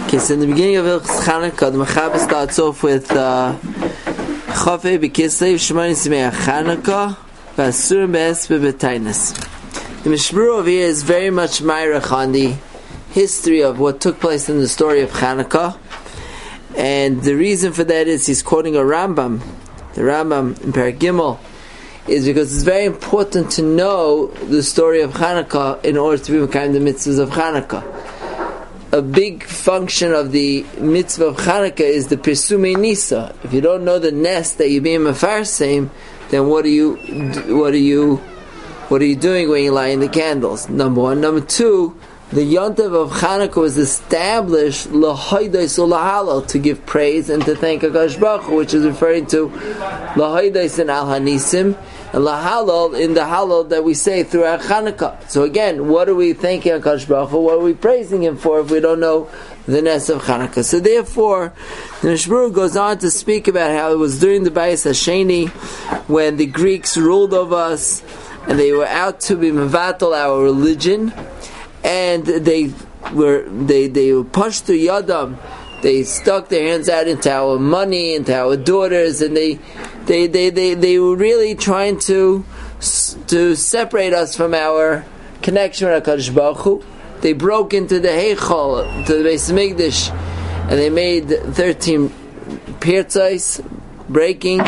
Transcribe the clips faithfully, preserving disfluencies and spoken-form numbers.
Okay, so in the beginning of Hilchos Chanukah, the Mechaber starts off with uh, Chafei B'Kislev Shemoni Simei Chanukah V'Asurim B'Espe B'Tainis. The Mishmur over here is very much ma'arech on the history of what took place in the story of Chanukah, and the reason for that is he's quoting a Rambam. The Rambam in Perek Gimel is because it's very important to know the story of Chanukah in order to be kind of the mitzvahs of Chanukah. A big function of the mitzvah of Chanukah is the Pirsumei Nisa. If you don't know the nest that you're being mefarsim, then what are you, what are you, what are you doing when you're lighting the candles? Number one. Number two, the Yontav of Chanukah was established l'haydais u'lahalal, to give praise and to thank HaKadosh Baruch Hu, which is referring to l'haydais and al hanisim, and lahalal in the halal that we say throughout Chanukah. So again, what are we thanking HaKadosh Baruch Hu? What are we praising Him for if we don't know the nest of Chanukah? So therefore, the Mishmur goes on to speak about how it was during the Bayis Hasheni when the Greeks ruled over us and they were out to be mevatel our religion, and they were they they were pushed to Yadam. They stuck their hands out into our money, into our daughters, and they they they they, they were really trying to to separate us from our connection with HaKadosh Baruch Hu. They broke into the Heichal, to the Beis Hamikdash, and they made thirteen pirtzos, breakings,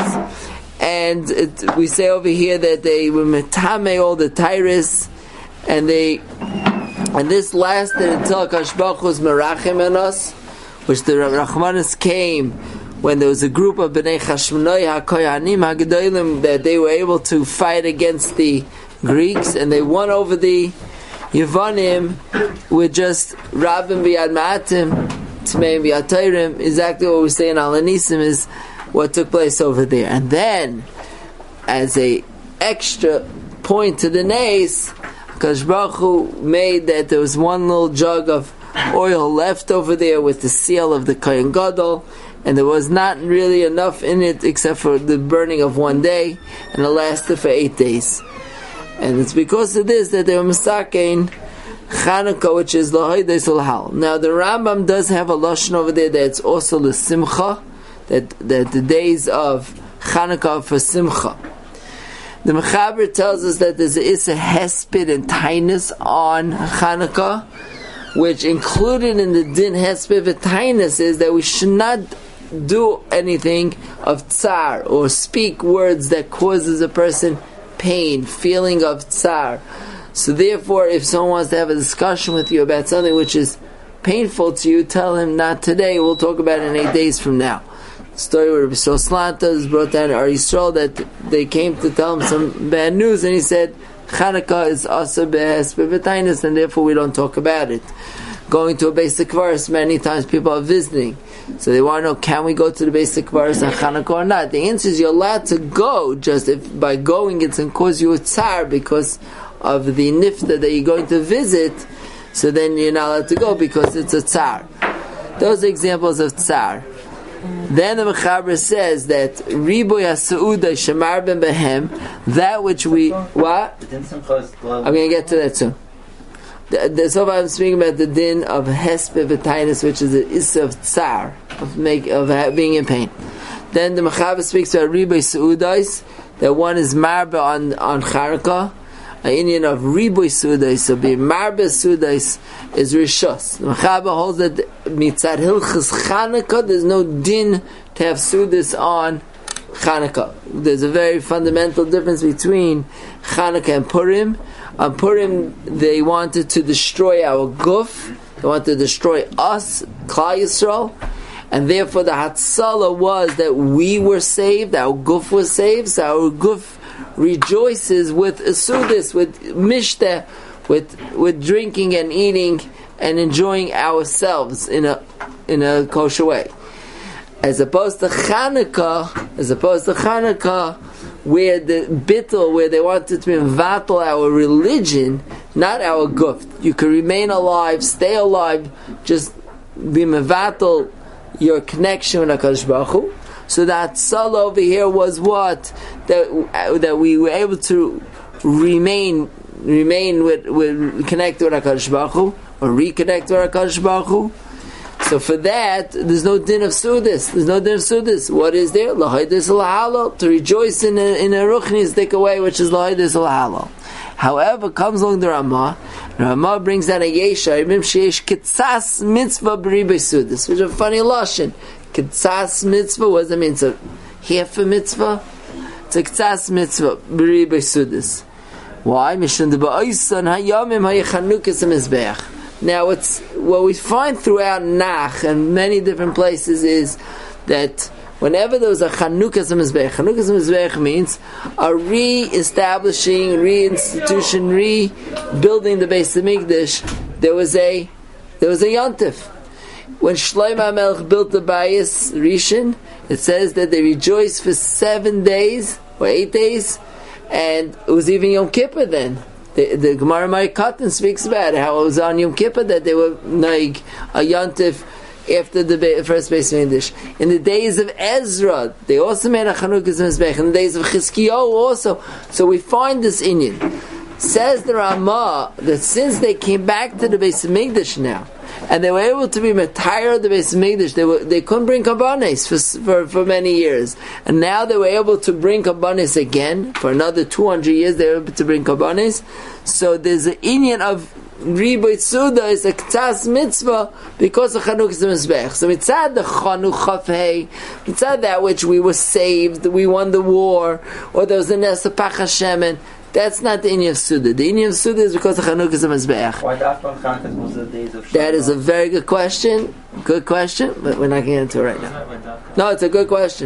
and it, we say over here that they were metame all the tyrus, and they and this lasted until HaKadosh Baruch Hu was merachem on us, which the Rachmanis came when there was a group of Bnei Chashmonai HaKohanim HaGedolim that they were able to fight against the Greeks, and they won over the Yevanim with just Rabim B'Yad Ma'atim, Tmeim B'Yad Teirim. Exactly what we say in Al Hanisim is what took place over there. And then, as a extra point to the nace, HaKadosh Baruch Hu made that there was one little jug of oil left over there with the seal of the Kohen Gadol, and there was not really enough in it except for the burning of one day, and it lasted for eight days. And it's because of this that they were misakein Chanukah, which is l'haydais u'lahal. Now the Rambam does have a lashon over there that it's also l'simcha, that that the days of Chanukah are for simcha. The Mechaber tells us that there's a Issa Hesped and Tainus on Chanukah, which included in the Din Hesped and Tainus is that we should not do anything of tsar or speak words that causes a person pain, feeling of tsar. So therefore, if someone wants to have a discussion with you about something which is painful to you, tell him not today, we'll talk about it in eight days from now. The story where Rabbi Yisrael Slanta is brought down to Ar Yisrael that they came to tell him some bad news, and he said Chanukah is also b'hesped v'tainus, and therefore we don't talk about it. Going to a basic verse, many times people are visiting, so they want to know, can we go to the basic verse on Chanukah or not? The answer is you're allowed to go, just if by going it's going to cause you a tsar because of the nifta that you're going to visit, so then you're not allowed to go because it's a tsar. Those are examples of tsar. Then the Mechaber says that Riboy HaSe'udah Shemar Ben Behem, that which we what? I'm going to get to that soon. The, the, so far I'm speaking about the din of Hesped V'Tainus, which is the issa of tsar, of make of being in pain. Then the Mechaber speaks about Riboy Se'udais, that one is marba on on Chanukah, an Indian of Riboy Se'udais, so being marba Se'udais is Rishos. The Mechaber holds that mitzad Hilchos Chanukah there's no din to have Se'udais on Chanukah. There's a very fundamental difference between Chanukah and Purim. On Purim, they wanted to destroy our guf, they wanted to destroy us, Klal Yisrael, and therefore the Hatzalah was that we were saved, our guf was saved, so our guf rejoices with Asudis, with Mishteh, with with drinking and eating and enjoying ourselves in a in a kosher way. As opposed to Chanukah, as opposed to Chanukah, where the bittul, where they wanted to mevatel our religion, not our guf. You can remain alive, stay alive, just be mevatel your connection with HaKadosh Baruch Hu. So that Salah over here was what? That uh, that we were able to remain remain with, with connect with HaKadosh Baruch Hu, or reconnect with HaKadosh Baruch Hu. So for that, there's no din of Sudis. There's no din of Sudis. What is there? Lahaydis al-halal. To rejoice in a, in a ruchni take away, which is Lahaydis al-halal. However, comes along the Ramah. Ramah brings down a yesha. Remember, sheyesh kitzas mitzvah b'ribei Sudis, which is a funny lashon. Kitzas mitzvah, what does it mean? It's a half a mitzvah? It's a kitzas mitzvah b'ribei Sudis. Why? Mishun deba'oisan hayamim hayechanukas mizbeach. Now, what's, what we find throughout Nach and many different places is that whenever there was a Chanukas Mizbeach, Chanukas Mizbeach means a re-establishing, reinstitution, rebuilding the Beis Hamikdash. There was a there was a Yontif. When Shlomo HaMelech built the Bayis Rishon, it says that they rejoiced for seven days or eight days, and it was even Yom Kippur then. The, the Gemara Ma'ikatan speaks about how it was on Yom Kippur that they were naig a Yontif after the be- first Beis Hamikdash. In the days of Ezra, they also made a Chanukas Mizbech. In the days of Chizkiyahu also. So we find this inyan. Says the Ramah that since they came back to the Beis Hamikdash now, and they were able to be Matayr of the Beis Hamikdash, they were they couldn't bring Kabbanis for, for for many years, and now they were able to bring Kabbanis again for another two hundred years. They were able to bring Kabbanis. So there's an inyan of Riboy Suda is a K'tas mitzvah because of Chanukah Mizbech. So mitzad the Chanuk Chafhei, mitzad that which we were saved, we won the war, or there was the Nesa Pach Hashemen. That's not the inyan of Suda. The inyan of Suda is because of Chanukah Mizbech. Why that from Chanukah was the days of Shabbat? That is a very good question. Good question, but we're not getting into it right now. No, it's a good question.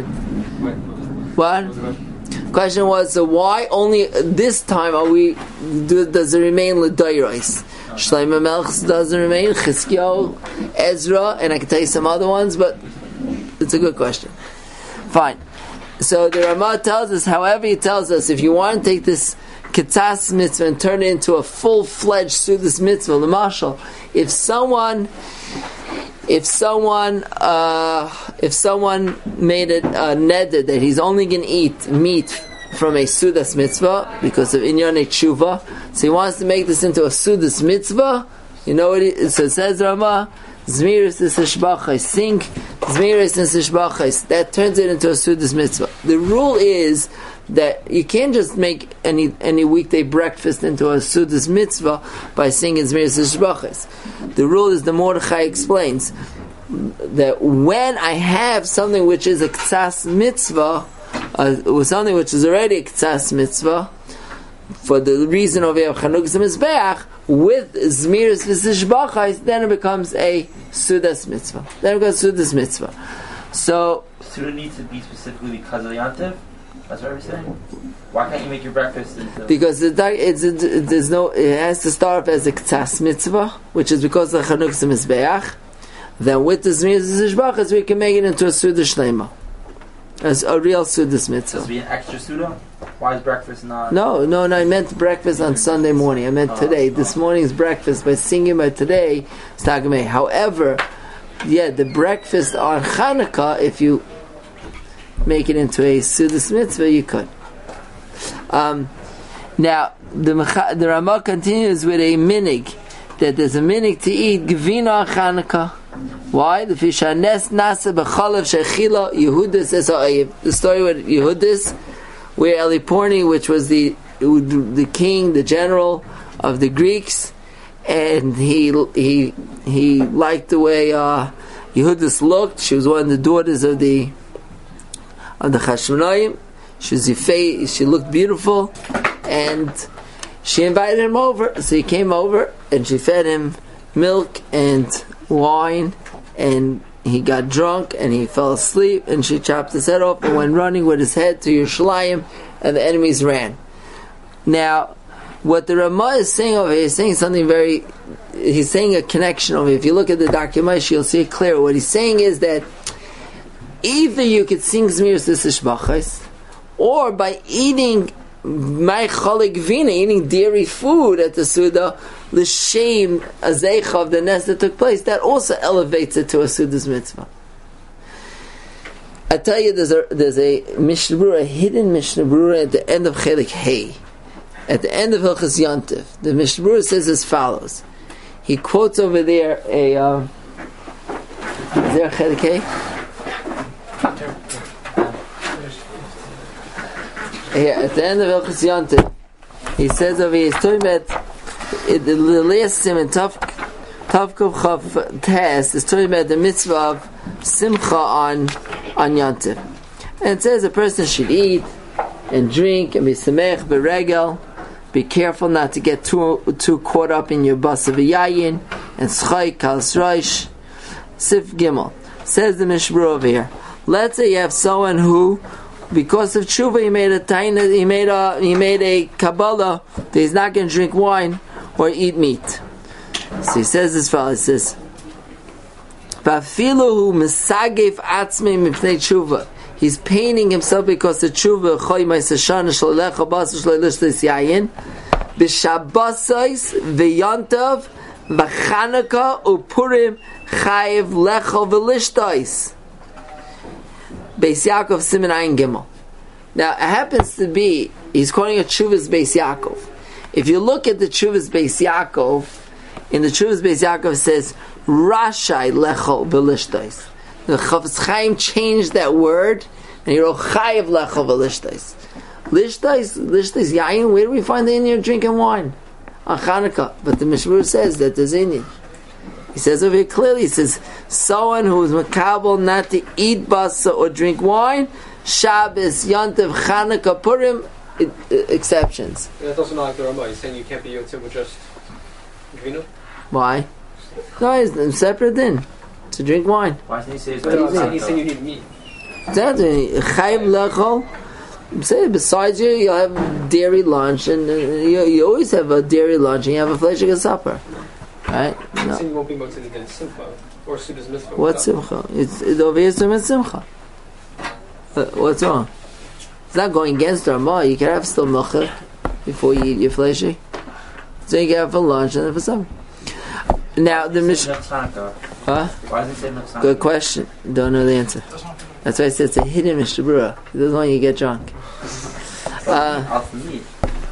What? Question was, so why only this time are we, do, does it remain L'dayros? Shlomo HaMelech doesn't remain, Chizkiyahu, Ezra, and I can tell you some other ones, but it's a good question. Fine. So the Ramah tells us, however he tells us, if you want to take this Kitzas mitzvah and turn it into a full-fledged Sudas mitzvah, the mashal, if someone if someone uh, if someone made it uh, neder that he's only going to eat meat from a Sudas mitzvah because of Inyan Tshuva, so he wants to make this into a Sudas mitzvah, you know what it, so it says Ramah, Zmiris is Hishbachais, sing Zmiris is Hishbachais, that turns it into a Sudas mitzvah. The rule is that you can't just make any any weekday breakfast into a Sudas mitzvah by singing Zmiris Hishbachais. The rule is, the Mordechai explains, that when I have something which is a K'tzas mitzvah, uh, with something which is already a K'tzas mitzvah, for the reason of Chanukah Mizbeach, with Zmiris V'Sishbachais, then it becomes a Sudas mitzvah. Then it becomes Sudas mitzvah. So, Suda needs to be specifically because of the Yantiv? That's what we're saying? Why can't you make your breakfast into... Because the, it's, it, there's no, it has to start off as a K'tzas mitzvah, which is because of Chanukah Mizbeach. Then with the Zmiris V'Sishbachais, we can make it into a Suda Shleima. As a real Sudas mitzvah. Does it be an extra Suda? Why is breakfast not... No, no, no, I meant breakfast on Sunday morning. I meant today. This morning's breakfast, by singing by today, is Tagameh. However, yeah, the breakfast on Chanukah, if you make it into a Sudas mitzvah, you could. Um, now, the, the Ramah continues with a minig, that there's a minig to eat Gevina on Chanukah. Why? The Fishanes Nasa B'chalav Shechila Yehudis Es Ha'ayiv. The story with Yehudis, where Eliporni, which was the the king, the general of the Greeks, and he he he liked the way uh, Yehudis looked. She was one of the daughters of the of the Chashmonaim. She was Yifei, she looked beautiful, and she invited him over. So he came over, and she fed him milk and wine, and he got drunk and he fell asleep, and she chopped his head off and went running with his head to Yerushalayim, and the enemies ran. Now, what the Ramah is saying over here, he's saying something very, he's saying a connection over here. If you look at the document, you'll see it clear. What he's saying is that either you could sing Zmiris L'Sishbachais, or by eating my cholik vina, eating dairy food at the Suda, the shame azecha of the nest that took place, that also elevates it to a Suda's mitzvah. I tell you, there's a there's a Mishnah Berurah, a hidden Mishnah Berurah at the end of Chelik Hey, at the end of Hilchas Yontif. The Mishnah Berurah says as follows. He quotes over there a uh, Is there a chelik K? Here, at the end of Hilchos Yontif, he says over here, he's talking about it, the last sim in Tav Kuf Chav Tes is talking about the mitzvah of Simcha on on Yontif. And it says a person should eat and drink and be Samech, Beregel. Be careful not to get too too caught up in your basa v'yayin and schai kal sroish. Sif Gimel says the Mishmur over here. Let's say you have someone who, because of tshuva, he made a taina, he made a he made a kabbalah that he's not going to drink wine or eat meat. So he says this fellow, he says, "Vafilu misagef atzmei mipnei tshuva." He's painting himself because the tshuva choy ma'aseh shlolecha basar shloilish yayin b'shabbosais v'yantav v'chanukah upurim chayiv lecha v'lishtais. Beis Yaakov Siman Ayin Gimel. Now it happens to be he's calling it Tshuvas Beis Yaakov. If you look at the Tshuvas Beis Yaakov, in the Tshuvas Beis Yaakov it says Rashai Lecha V'Lishtais. The Chafetz Chaim changed that word and he wrote Chayiv Lecha V'Lishtais. Lishtais, Lishtais Yayin. Where do we find the Indian drinking wine? On Chanukah. But the Mishmur says that there's Indian. He says over here clearly, he says, someone who is makabel not to eat basa or drink wine, Shabbos, Yontif, Chanukah, Purim, it, it, exceptions. And that's also not like the Ramah. He's saying you can't be Yotzei with just vino? Why? No, it's separate then. To drink wine. Why didn't he say it's But no, saying, he's saying you need meat. Exactly. Chayim lechol. Say besides you, you have dairy lunch, and uh, you, you always have a dairy lunch, and you have a fleshig supper. Right? He's No. saying you won't be Motzei against Simcha or Suda's Mitzvah. What's simcha? It's, it over here is simcha. Uh, what's wrong? It's not going against the Ramah. You can have still milcha before you eat your fleshig. So you can have for lunch and then for supper. Now the Mishnah. Huh? Why does it say Nefsanka? Good question. Don't know the answer. That's why I said it's a hidden Mishnah. He doesn't want you to get drunk. Uh, Off the meat.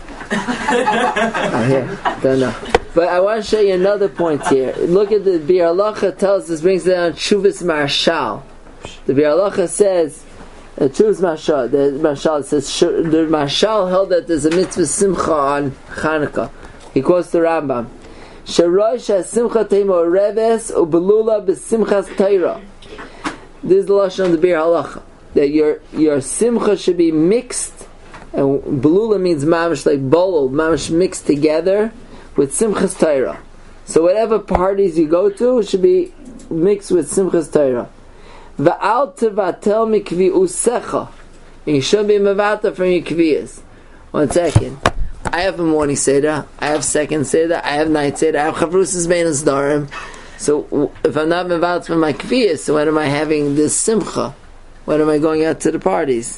oh, here. Don't know. But I want to show you another point here. Look at the Bir Halacha tells us, brings down Tshuvas Marshal. The Bir Halacha says, uh, Tshuvas Marshal, the Marshal says, the Marshal held that there's a mitzvah simcha on Chanukah. He quotes the Rambam. Sherosh ha-simcha teimo reves ubelula b'simchas teira. This is the lashon of the Bir Halacha, that your your simcha should be mixed, and belula means mamish like bolol, mamish mixed together with simchas teira. So whatever parties you go to should be mixed with simchas teira. Va'al tevatel mikvi usecha. You should be mevata from your kviyas. One second. I have a morning seder, I have second seder, I have night seder, I have chavrusas beinas darim. So if I'm not mevalut from my kviyas, so when am I having this simcha? When am I going out to the parties?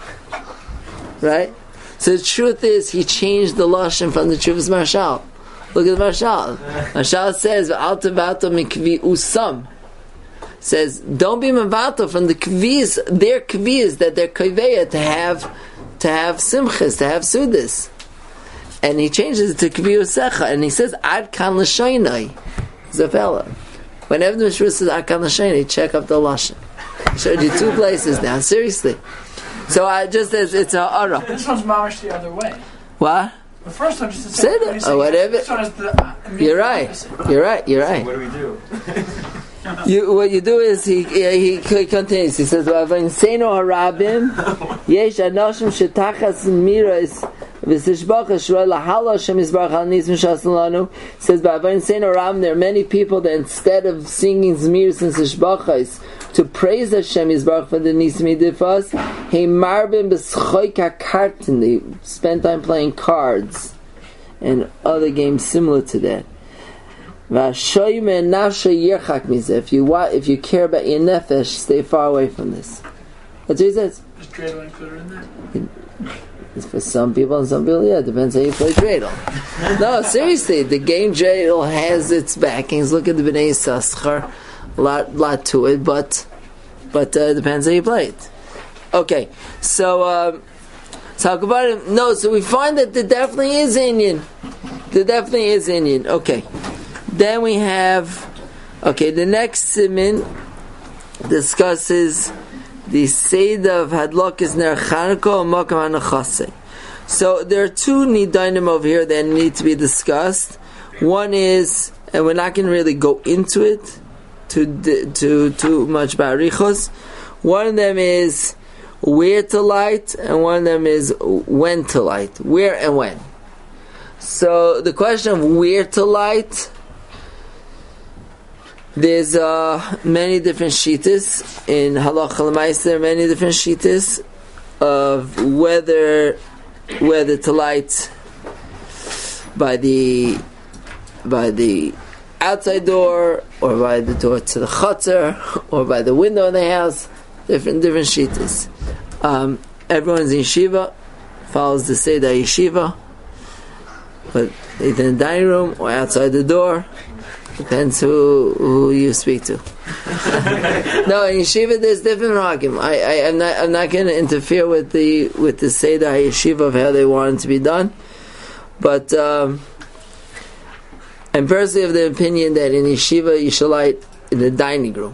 Right? So the truth is, he changed the lashon from the Tshuvas Marshal. Look at the Marshal. Marshal says, "Al tevato mikvi usam." Says, don't be mevato from the kviyas, their kviyas that they're kveya to have to have simchas, to have sudas. And he changes it to Kviyu Secha, and he says, Ad kan l'shaynai. He's a fella. Whenever the Mishra says Ad kan l'shaynai, check up the Lashon. I showed you two places now, seriously. So I just as it's a ara. This one's mamish the other way. What? The first one just to say that, or whatever. This one is the, uh, you're right. Opposite. You're right. You're right. So what do we do? You, what you do is he he, he continues. He says, "V'inseinu harabim yesh anoshim shetachas miras v'sishbach shroy lahala Hashem yisbarach al nis mishas lanu." Says, "V'inseinu harabim there are many people that instead of singing zmiros and sishbachos to praise Hashem yisbarach for the nis midifas, he marbim b'schoik hakartin. They spend time playing cards and other games similar to that." If you want, if you care about your nefesh, stay far away from this. That's what he says. Is dreidel included in that? It's for some people, and some people, yeah, it depends how you play dreidel. No, seriously, the game dreidel has its backings. Look at the Bnei Yissaschar, a lot, lot to it, but but uh, it depends how you play it. Okay, so um, talk about it. No, so we find that there definitely is Indian. There definitely is Indian. Okay. Then we have, okay, the next simin discusses the Seder of Hadlokis Ner Chanukah and Makam HaNachaseh. So there are two Nidainim over here that need to be discussed. One is, and we're not going to really go into it too, too, too much about Arichos. One of them is where to light, and one of them is when to light. Where and when. So the question of where to light, there's uh, many different shittas in Halacha L'Maaseh. There are many different shittas of whether whether to light by the by the outside door, or by the door to the chutzner, or by the window in the house. Different different shittas. Um, everyone's in yeshiva follows the Seder yeshiva, but either in the dining room or outside the door. Depends who who you speak to. No, in yeshiva there's different argument. I, I I'm not I'm not going to interfere with the with the Seder yeshiva of how they want it to be done, but um, I'm personally of the opinion that in yeshiva you should light in the dining room.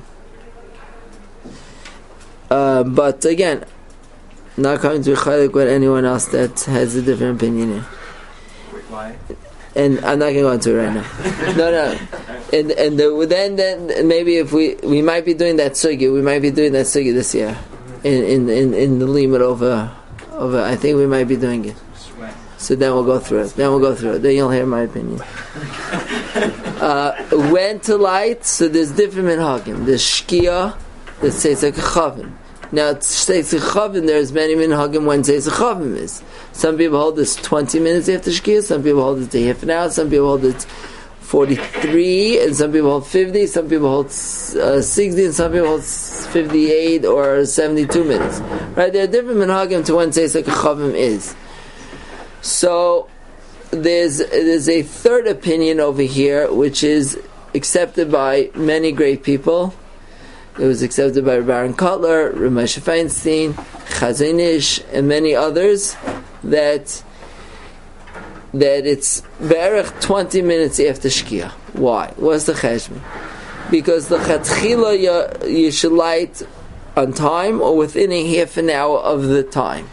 Uh, but again, not coming to be chaylik with anyone else that has a different opinion here. Why? And I'm not going to go into it right now. No, no. And and the, then then maybe if we we might be doing that sugi, we might be doing that sugi this year, in in in, in the limit over over. I think we might be doing it. So then we'll go through it. Then we'll go through it. Then you'll hear my opinion. Uh, when to light? So there's different minhagim. There's shkia that says like a chavim. Now it says a chavim. There's many minhagim when says a chavim is. Some people hold this twenty minutes after shkia. Some people hold it to half an hour. Some people hold it forty-three, and some people hold fifty. Some people hold uh, sixty, and some people hold fifty-eight or seventy-two minutes. Right? There are different minhagim to when says like a chavim is. So there's there's a third opinion over here, which is accepted by many great people. It was accepted by Baron Kotler, Ramesha Feinstein, Chazon Ish, and many others, that that it's berech twenty minutes after Shkia. Why? What's the cheshbon? Because the chatchila you, you should light on time or within a half an hour of the time.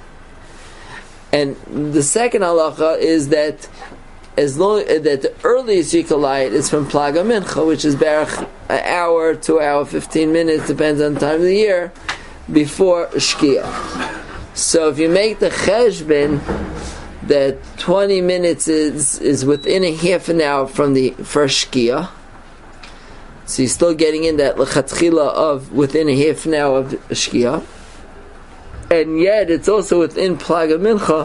And the second halacha is that as long that the earliest you can light is from Plaga Mincha, which is berech an hour, two hour, fifteen minutes, depends on the time of the year, before Shkia. So if you make the cheshbon that twenty minutes is is within a half an hour from the first Shkia, so you're still getting in that lechatchila of within a half an hour of Shkia, and yet it's also within Plaga Mincha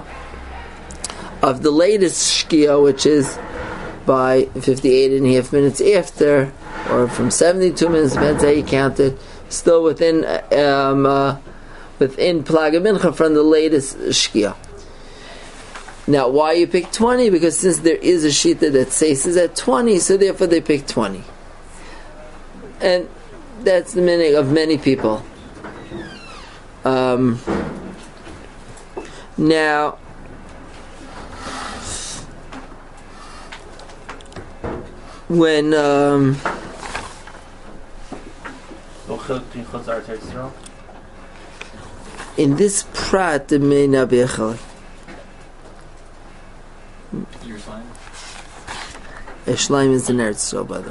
of the latest Shkia, which is by fifty-eight and a half minutes after, or from seventy-two minutes, depends how you count it, still within um, uh, within Plaga Mincha from the latest Shkia. Now, why you pick twenty? Because since there is a shita that says is at twenty, so therefore they pick twenty. And that's the meaning of many people. Um, now, when um, in this prat, there may not be a chalik. Yerushalayim? Yerushalayim is in Eretz Yisrael, by the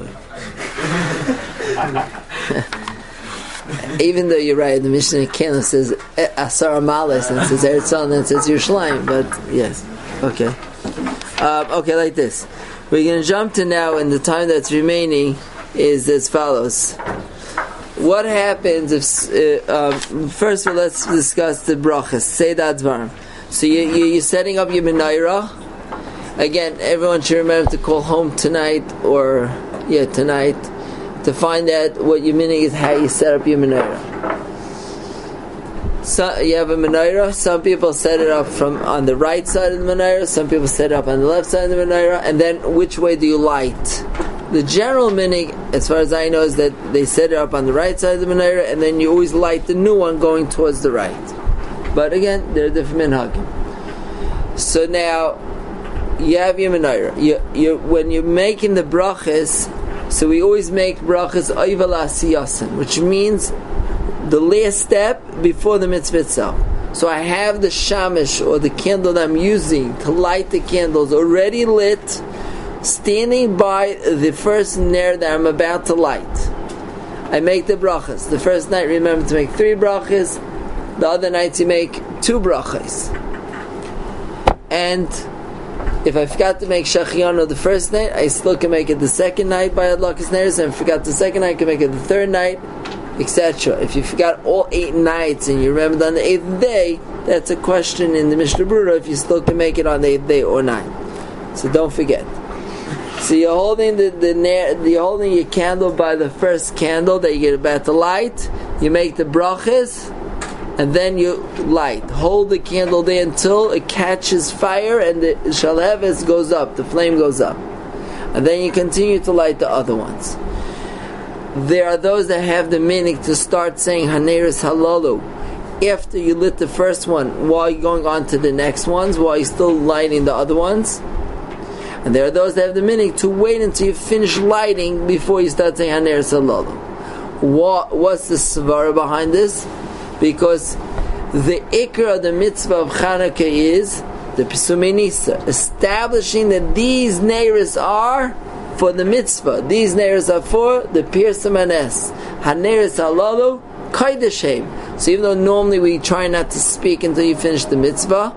way. Even though you're right, the Mishnah Kena says Asar Amalis and it says Eretz Yisrael and it says Yerushalayim, but yes, okay, um, okay, like this. We're going to jump to now, and the time that's remaining is as follows. What happens if? Uh, um, first of all, let's discuss the brachas. Say that dvarim. So you, you you're setting up your menorah. Again, everyone should remember to call home tonight, or yeah, tonight, to find out what your meaning is, how you set up your menorah. So you have a menorah. Some people set it up from on the right side of the menorah. Some people set it up on the left side of the menorah. And then, which way do you light? The general meaning, as far as I know, is that they set it up on the right side of the menorah, and then you always light the new one going towards the right. But again, they're different minhagim. So now, you have your menorah. You, you, when you're making the brachas, So we always make brachas oivel asiyasin, which means the last step before the mitzvah itself. So I have the shamish, or the candle that I'm using to light the candles, already lit, standing by the first ner that I'm about to light. I make the brachas. The first night, remember to make three brachas. The other nights you make two brachas. And if I forgot to make Shachianu the first night, I still can make it the second night by Adlakas Neres, and if I forgot the second night, I can make it the third night, et cetera. If you forgot all eight nights and you remembered on the eighth day, that's a question in the Mishnah Berurah if you still can make it on the eighth day or not. So don't forget. So you're holding the, the you're holding your candle by the first candle that you get about to light. You make the brachas, and then you light. Hold the candle there until it catches fire and the shalheves goes up, the flame goes up. And then you continue to light the other ones. There are those that have the meaning to start saying Haneris Halalu after you lit the first one, while you're going on to the next ones, while you're still lighting the other ones. And there are those that have the meaning to wait until you finish lighting before you start saying Haneris Halalu. What, what's the svara behind this? Because the ikra of the mitzvah of Chanukah is the Pesumei Nisa, establishing that these neiros are for the mitzvah. These neiros are for the Pirsum Hanes. Haneris Halalu Kaideshem. So even though normally we try not to speak until you finish the mitzvah,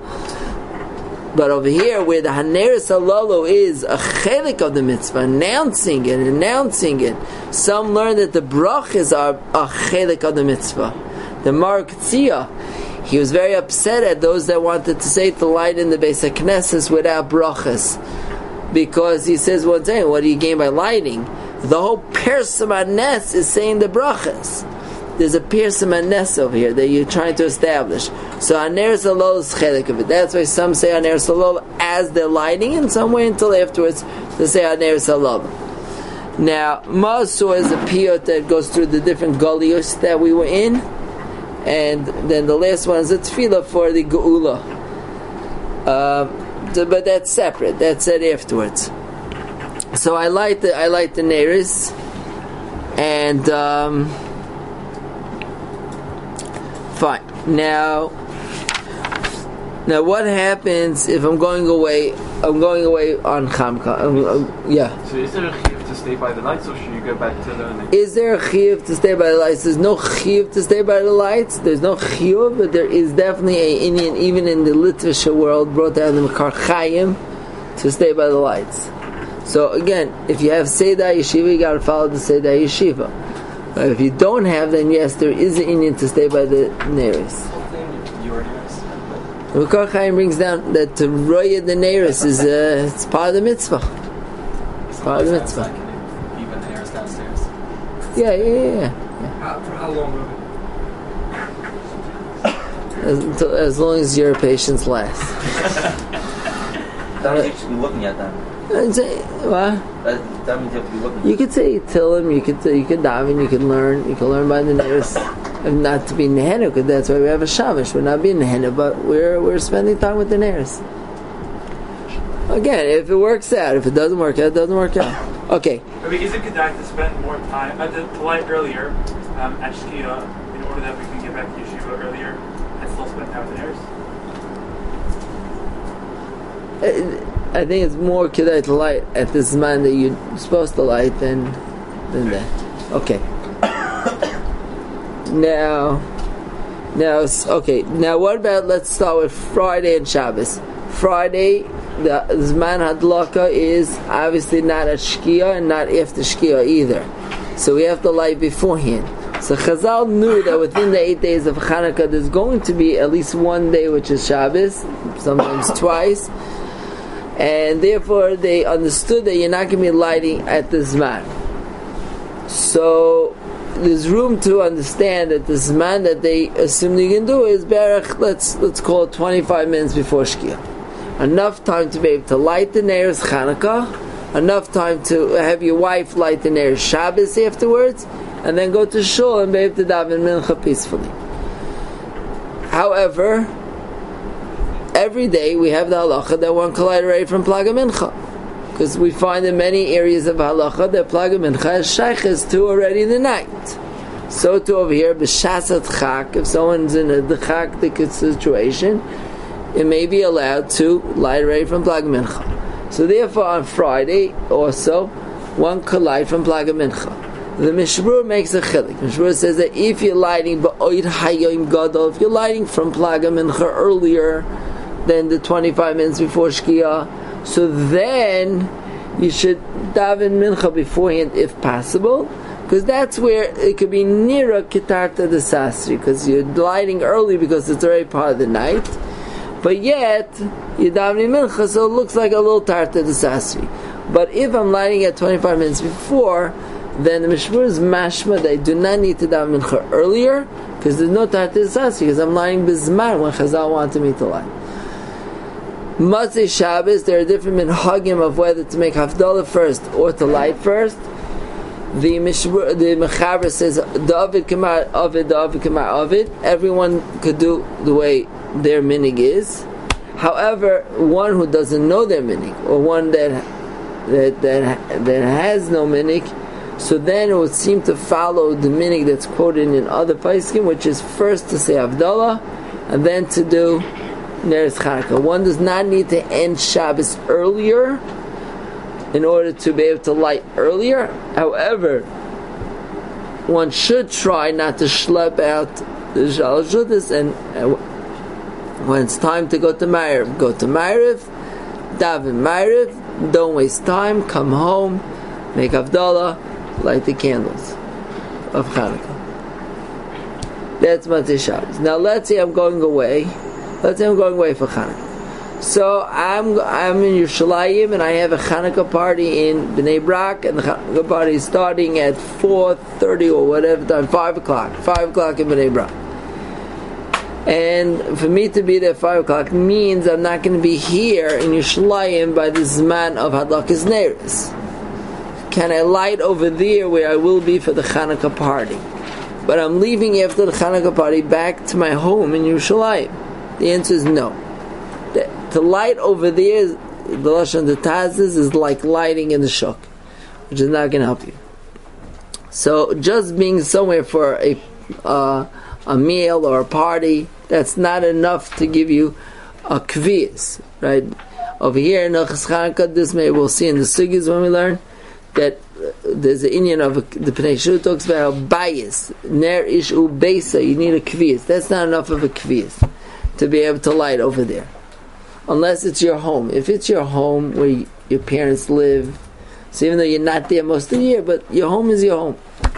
but over here where the Haneris Halalu is a chelik of the mitzvah, announcing it, announcing it, some learn that the brachas are a chelik of the mitzvah. The Mar K'tzia, he was very upset at those that wanted to say to light in the Beis HaKnesses without brachas, because he says, well, dang, what do you gain by lighting? The whole Pirsum Hanes is saying the brachas. There's a Pirsum Hanes over here that you're trying to establish. So Haneris Halalu is chelik of it. That's why some say Haneris Halalu as they're lighting, and some wait until afterwards to say Haneris Halalu. Now, Ma'asor is a piyut that goes through the different galios that we were in. And then the last one is a tefillah for the geula. Uh, but that's separate. That's said afterwards. So I light the I light the neiros, and um, fine. Now, now what happens if I'm going away? I'm going away on Chamka. Um, um, yeah. So is there a chiyuv to stay by the lights, or should you go back to learning? Is there a chiyuv to stay by the lights? There's no chiyuv to stay by the lights. There's no chiyuv, but there is definitely a Indian, even in the Litvisha world, brought down the Makar Chayim to stay by the lights. So again, if you have Seder Yeshiva, you got to follow the Seder Yeshiva. But if you don't have, then yes, there is an Indian to stay by the Neiros. The Makar Chaim brings down that to roya the neiros is uh, it's part of the mitzvah. It's part of the mitzvah. Even the neiros downstairs. Yeah, yeah, yeah. yeah. How, for how long? As, until, as long as your patience lasts. That means you should be looking at them. I'd say, what? That, that means you have to be looking. You could say Tillim, you could you could daven, you could learn, you could learn by the neiros. And not to be Nehenna, because that's why we have a Shamish. We're not being Nehenna, but we're we're spending time with the Neiros. Again, if it works out, if it doesn't work out, it doesn't work out. Okay. I mean, is it Kedah to spend more time, uh, to, to light earlier um, at Shkia in order that we can get back to Yeshiva earlier and still spend time with the Neiros? I think it's more Kedah to light at this man that you're supposed to light than, than that. Okay. Now, now, okay. Now, what about? Let's start with Friday and Shabbos. Friday, the Zman Hadlaka is obviously not at Shkia and not after Shkia either. So we have to light beforehand. So Chazal knew that within the eight days of Hanukkah, there's going to be at least one day which is Shabbos, sometimes twice, and therefore they understood that you're not going to be lighting at the Zman. So there's room to understand that the Zman that they assume you can do is Berach, let's let's call it twenty-five minutes before Shkia. Enough time to be able to light the Neiros Chanukah, enough time to have your wife light the Neiros Shabbos afterwards, and then go to Shul and be able to daven Mincha peacefully. However, every day we have the halacha that one can light already from Plaga Mincha. Because we find in many areas of halacha that Plag Mincha is shayches to already in the night. So too over here, b'shasat chak, if someone's in a chak situation, it may be allowed to light right from Plag Mincha. So therefore on Friday also, one could light from Plag Mincha. The Mishmur makes a chilik. Mishmur says that if you're lighting ba'oid hayyim gadol, if you're lighting from Plag Mincha earlier than the twenty-five minutes before Shkia, so then you should daven Mincha beforehand if possible, because that's where it could be nearer Ketarta de Sasri, because you're lighting early because it's already part of the night, but yet you're davening Mincha, so it looks like a little Tarta de Sasri. But if I'm lighting at twenty-five minutes before, then the Mishmur is mashma that I do not need to daven Mincha earlier, because there's no Tarta de Sasri, because I'm lighting Bizman when Chazal wanted me to light. Matzei Shabbos, there are different minhagim of whether to make Havdalah first or to light first. The Mishmur, the Mechaber says, David Kamar Ovid, David Kamar Ovid. Everyone could do the way their minig is. However, one who doesn't know their minig, or one that that that, that has no minig, so then it would seem to follow the minig that's quoted in other Paiskim, which is first to say Havdalah, and then to do Neres Chanukah. One does not need to end Shabbos earlier in order to be able to light earlier. However, one should try not to schlep out the Shalosh Judas, and uh, when it's time to go to Ma'ariv, go to Ma'ariv, daven Ma'ariv, don't waste time, come home, make Havdalah, light the candles of Chanukah. That's Matzei Shabbos. Now let's say I'm going away. Let's say I'm going away for Chanukah. So I'm I'm in Yerushalayim and I have a Chanukah party in Bnei Brak, and the Chanukah party is starting at four thirty or whatever time, five o'clock. five o'clock in Bnei Brak. And for me to be there at five o'clock means I'm not going to be here in Yerushalayim by the Zman of Hadlakas Neiros. Can I light over there where I will be for the Chanukah party? But I'm leaving after the Chanukah party back to my home in Yerushalayim. The answer is no. The, to light over there, the Lashon the Tazes is like lighting in the shuk, which is not going to help you. So just being somewhere for a uh, a meal or a party, that's not enough to give you a kviz, right? Over here in Hilchos Chanukah, this may we'll see in the sugis when we learn that uh, there's an Indian of a, the Pnei Shur talks about how bias ner ish u beisa. You need a kviz. That's not enough of a kviz to be able to light over there, unless it's your home. If it's your home where you, your parents live, so even though you're not there most of the year, but your home is your home.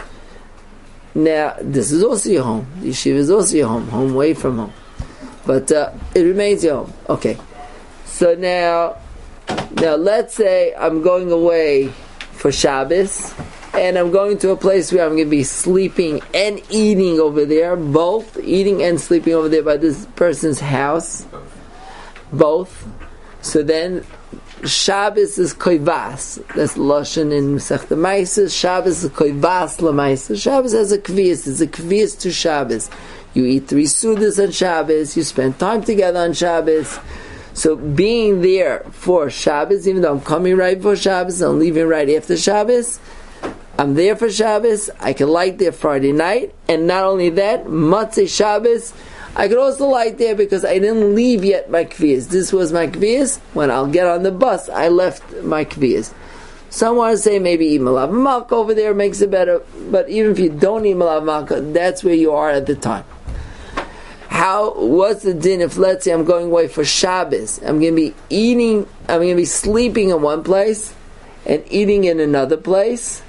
Now, this is also your home. The yeshiva is also your home, home away from home. But uh, it remains your home. Okay. So now, now let's say I'm going away for Shabbos, and I'm going to a place where I'm going to be sleeping and eating over there, both eating and sleeping over there by this person's house, both. So then Shabbos is koivas. That's lashon in Masechta Maises. Shabbos is koivas lamaisa. Shabbos has a kvias. It's a kvias to Shabbos. You eat three sudas on Shabbos. You spend time together on Shabbos. So being there for Shabbos, even though I'm coming right before Shabbos, I'm leaving right after Shabbos, I'm there for Shabbos, I can light there Friday night, and not only that, Matzei Shabbos, I could also light there because I didn't leave yet my kvias. This was my kvias. When I'll get on the bus, I left my kvias. Some want to say maybe eat malav malka over there makes it better, but even if you don't eat malav malka, that's where you are at the time. How, what's the din if, let's say, I'm going away for Shabbos, I'm going to be eating, I'm going to be sleeping in one place, and eating in another place?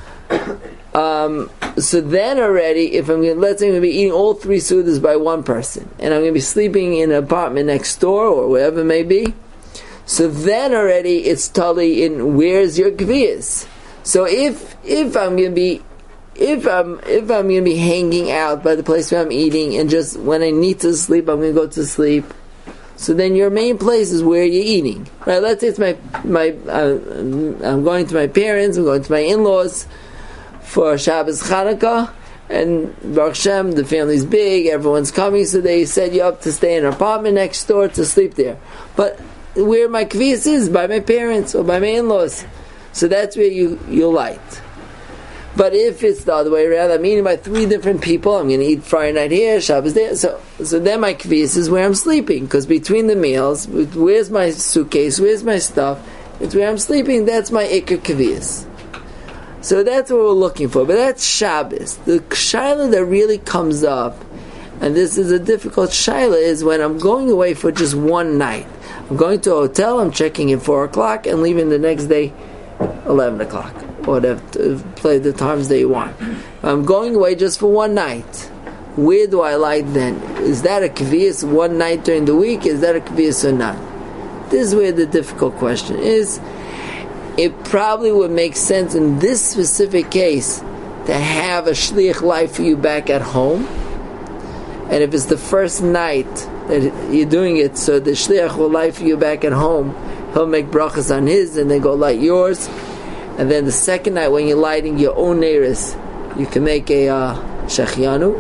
Um, so then already, if I'm going to, let's say I'm going to be eating all three sudas by one person, and I'm going to be sleeping in an apartment next door, or wherever it may be, so then already it's totally in where's your kvias. So if, if I'm going to be If I'm if I'm going to be hanging out by the place where I'm eating, and just when I need to sleep, I'm going to go to sleep, so then your main place is where you're eating, right? Let's say it's my my uh, I'm going to my parents, I'm going to my in-laws for Shabbos Chanukah, and Baruch Hashem, the family's big, everyone's coming, so they set you up to stay in an apartment next door to sleep there. But where my kvias is, by my parents or by my in-laws. So that's where you, you light. But if it's the other way around, I'm eating by three different people, I'm going to eat Friday night here, Shabbos there, so so then my kvias is where I'm sleeping, because between the meals, where's my suitcase, where's my stuff, it's where I'm sleeping, that's my ikar kvias. So that's what we're looking for, but that's Shabbos. The shaila that really comes up, and this is a difficult shaila, is when I'm going away for just one night. I'm going to a hotel, I'm checking in four o'clock, and leaving the next day, eleven o'clock. Or whatever, play the times that you want. I'm going away just for one night. Where do I light then? Is that a kvias one night during the week? Is that a kvias or not? This is where the difficult question is. It probably would make sense in this specific case to have a shliach light for you back at home. And if it's the first night that you're doing it, so the shliach will light for you back at home, he'll make brachas on his and then go light yours. And then the second night when you're lighting your own neiris, you can make a uh, shechianu.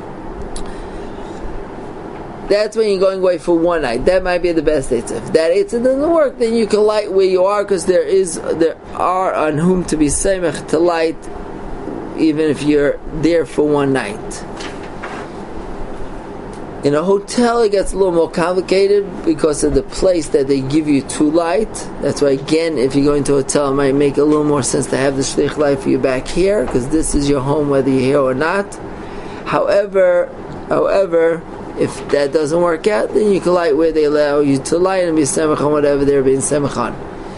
That's when you're going away for one night. That might be the best eitzah. If that eitzah doesn't work, then you can light where you are, because there is there are on whom to be semech to light, even if you're there for one night. In a hotel, it gets a little more complicated because of the place that they give you to light. That's why, again, if you're going to a hotel, it might make a little more sense to have the shliach light for you back here, because this is your home whether you're here or not. However, however, if that doesn't work out, then you can light where they allow you to light and be semech on whatever they're being semech on.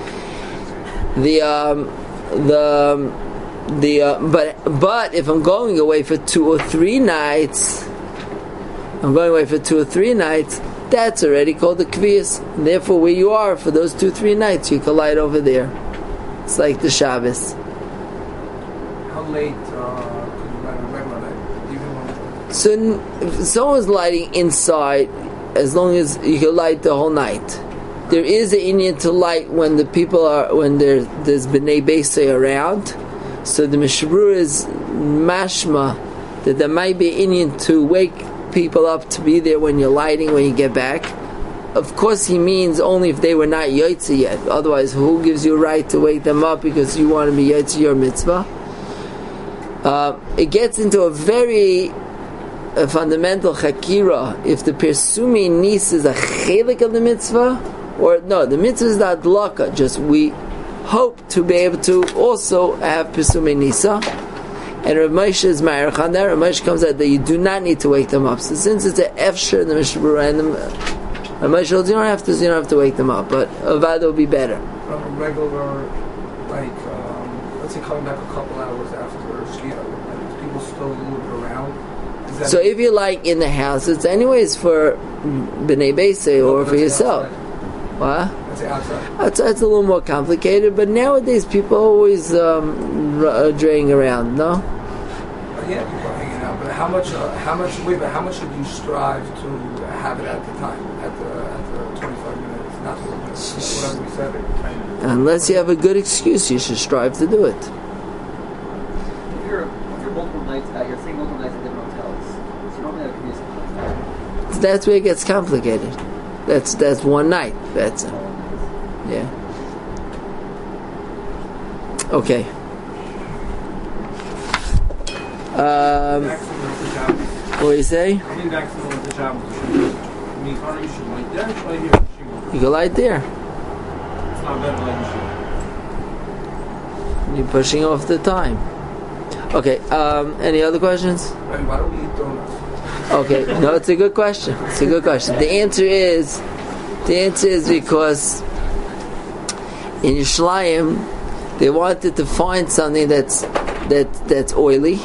The um, the um, the uh, but but if I'm going away for two or three nights. I'm going away for two or three nights, that's already called the kvias. And therefore, where you are for those two or three nights, you can light over there. It's like the Shabbos. How late uh, could you light on regular night? Even when so, if someone's lighting inside, as long as you can light the whole night. There is an Indian to light when the people are, when there, there's B'nai Beisai around. So the Mishabru is mashma that there might be an Indian to wake people up to be there when you're lighting, when you get back. Of course, he means only if they were not yotze yet. Otherwise, who gives you a right to wake them up because you want to be yotze your mitzvah? Uh, it gets into a very a fundamental chakira if the persumi nis is a chelik of the mitzvah, or no, the mitzvah is the adlaka. Just we hope to be able to also have persumi nisa. And Rav Moshe is Ma'arich on that. Rav Moshe comes out that you do not need to wake them up. So since it's an efshar in the Mishnah Berurah, and the Rav Moshe holds you don't have to, you don't have to wake them up, but Avada will be better. from a regular, like, um, let's say coming back a couple hours after Shkia, and people still moving around. Is that So if you're like in the house, it's anyways for B'nai Beisai or for yourself. What? Let's say outside. Outside it's a little more complicated, but nowadays people are always um, r- draying around, no? Uh, yeah, people are hanging out. But how much? Uh, how much? Wait, but how much should you strive to have it at the time? At the at the twenty-five minutes, not the minutes, whatever we said. It. Unless you have a good excuse, you should strive to do it. If you're, if you're multiple nights out, you're staying multiple nights at different hotels, so you normally have a community. That's where it gets complicated. That's that's one night. That's it. Yeah. Okay. Um, what do you say? Coming back to the Shabbos, I mean, you should light there, should light here. You go light there. It's not better lighting. You're pushing off the time. Okay. Um, any other questions? And why don't we eat donuts? Okay, no, it's a good question. It's a good question. The answer is, the answer is because in Yerushalayim they wanted to find something that's that that's oily.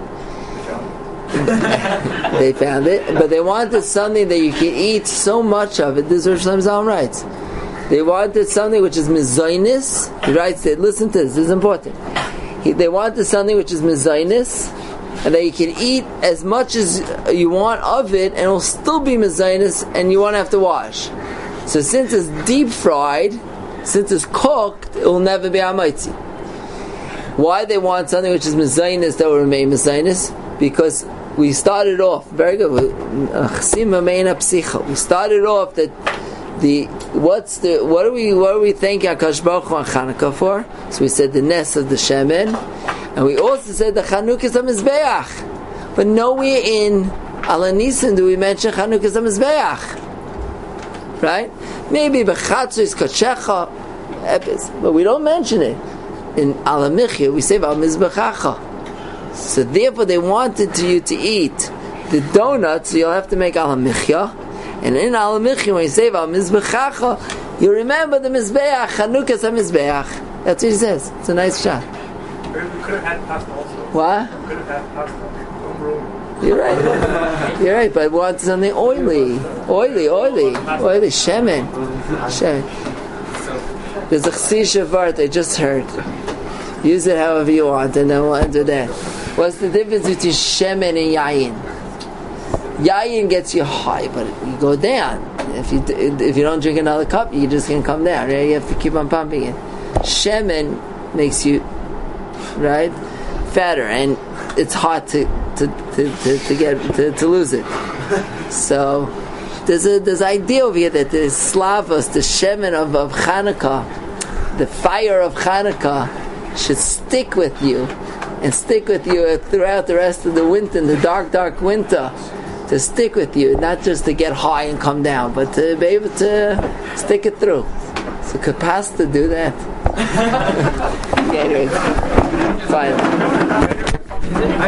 They found it, but they wanted something that you can eat so much of it. This is Yerushalayim Zalman writes. They wanted something which is mezainis. He writes that. Listen to this. This is important. He, they wanted something which is mezainis, and that you can eat as much as you want of it, and it'll still be mezainis, and you won't have to wash. So since it's deep fried, since it's cooked, it will never be amaitzi. Why they want something which is mezainis that will remain mezainis? Because we started off very good. We started off that the what's the what are we what are we thanking HaKadosh Baruch Hu on Chanukah for? So we said the nest of the shemen, and we also said the Chanukas HaMizbeach. But nowhere in Ala Nisan do we mention Chanukas HaMizbeach, right? Maybe B'Chatzos Kachecha, but we don't mention it. In Ala Michya we say Al Mizbechacha. So therefore they wanted to you to eat the donuts, so you'll have to make Ala Michya. And in Al Michya, when you say Al Mizbechacha, you remember the Mizbeach, Chanukas HaMizbeach. That's what he says. It's a nice shot. We could have had pasta also. What? We could have had pasta. You're right. You're right, but we want something oily. Oily, oily. Oily. Shemen. Shemen. There's a Chsi Shavart I just heard. Use it however you want, and then we'll enter that. What's the difference between Shemen and Yayin? Yayin gets you high, but you go down. If you if you don't drink another cup, you just can come down. Right? You have to keep on pumping it. Shemen makes you right fatter, and it's hard to to, to, to, to get to, to lose it. So there's a there's an idea over here that the slavos, the shemen of, of Chanukah, the fire of Chanukah, should stick with you and stick with you throughout the rest of the winter, the dark, dark winter. To stick with you, not just to get high and come down, but to be able to stick it through. So could pasta do that? Yeah, anyway, fine.